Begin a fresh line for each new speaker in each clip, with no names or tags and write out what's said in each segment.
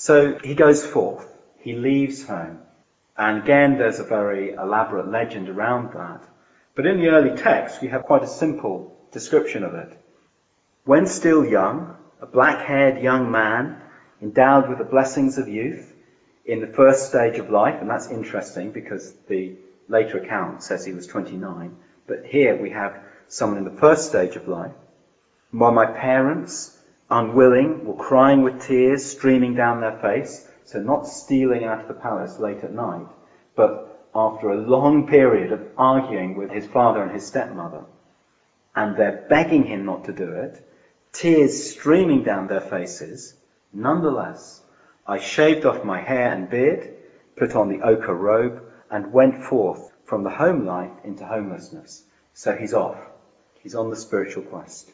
So he goes forth, he leaves home, and again there's a very elaborate legend around that. But in the early text we have quite a simple description of it. When still young, a black-haired young man, endowed with the blessings of youth, in the first stage of life, and that's interesting because the later account says he was 29, but here we have someone in the first stage of life. While my parents, unwilling, were crying with tears streaming down their face, so not stealing out of the palace late at night, but after a long period of arguing with his father and his stepmother, and they're begging him not to do it, tears streaming down their faces, nonetheless, I shaved off my hair and beard, put on the ochre robe, and went forth from the home life into homelessness. So he's off. He's on the spiritual quest.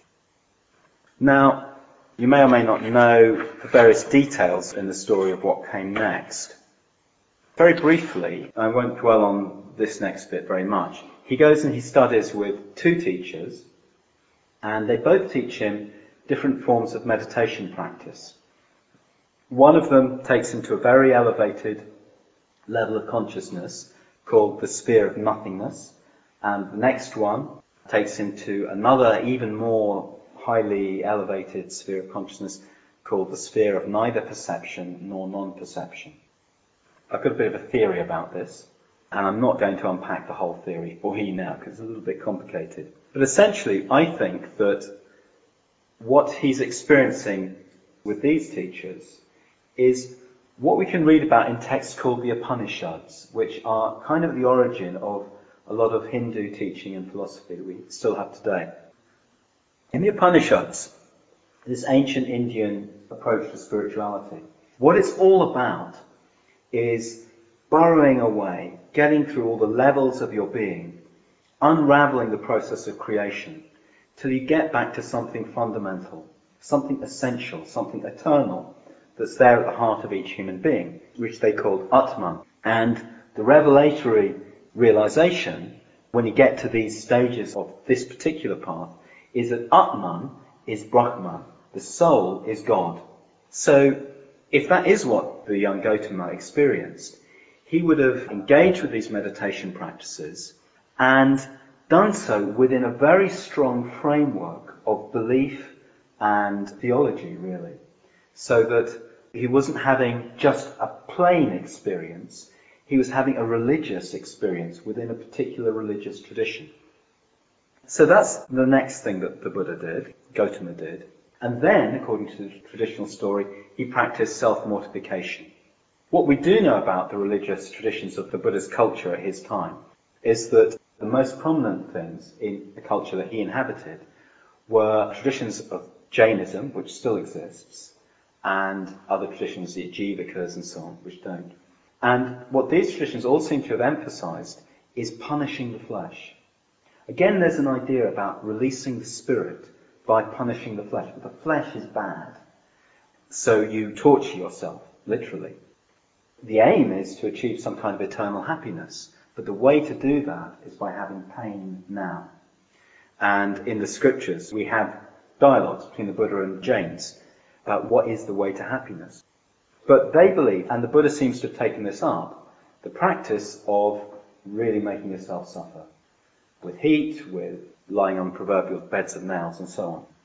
Now, you may or may not know the various details in the story of what came next. Very briefly, I won't dwell on this next bit very much. He goes and he studies with two teachers, and they both teach him different forms of meditation practice. One of them takes him to a very elevated level of consciousness called the sphere of nothingness, and the next one takes him to another even more highly elevated sphere of consciousness called the sphere of neither perception nor non-perception. I've got a bit of a theory about this, and I'm not going to unpack the whole theory for you now because it's a little bit complicated. But essentially, I think that what he's experiencing with these teachers is what we can read about in texts called the Upanishads, which are kind of the origin of a lot of Hindu teaching and philosophy that we still have today. In the Upanishads, this ancient Indian approach to spirituality, what it's all about is burrowing away, getting through all the levels of your being, unraveling the process of creation, till you get back to something fundamental, something essential, something eternal, that's there at the heart of each human being, which they called Atman. And the revelatory realization, when you get to these stages of this particular path, is that Atman is Brahman, the soul is God. So, if that is what the young Gautama experienced, he would have engaged with these meditation practices and done so within a very strong framework of belief and theology, really. So that he wasn't having just a plain experience, he was having a religious experience within a particular religious tradition. So that's the next thing that the Buddha did, Gautama did. And then, according to the traditional story, he practiced self-mortification. What we do know about the religious traditions of the Buddha's culture at his time is that the most prominent things in the culture that he inhabited were traditions of Jainism, which still exists, and other traditions, the Jivakas and so on, which don't. And what these traditions all seem to have emphasized is punishing the flesh. Again, there's an idea about releasing the spirit by punishing the flesh. But the flesh is bad. So you torture yourself, literally. The aim is to achieve some kind of eternal happiness. But the way to do that is by having pain now. And in the scriptures, we have dialogues between the Buddha and Jains about what is the way to happiness. But they believe, and the Buddha seems to have taken this up, the practice of really making yourself suffer. With heat, with lying on proverbial beds of nails and so on.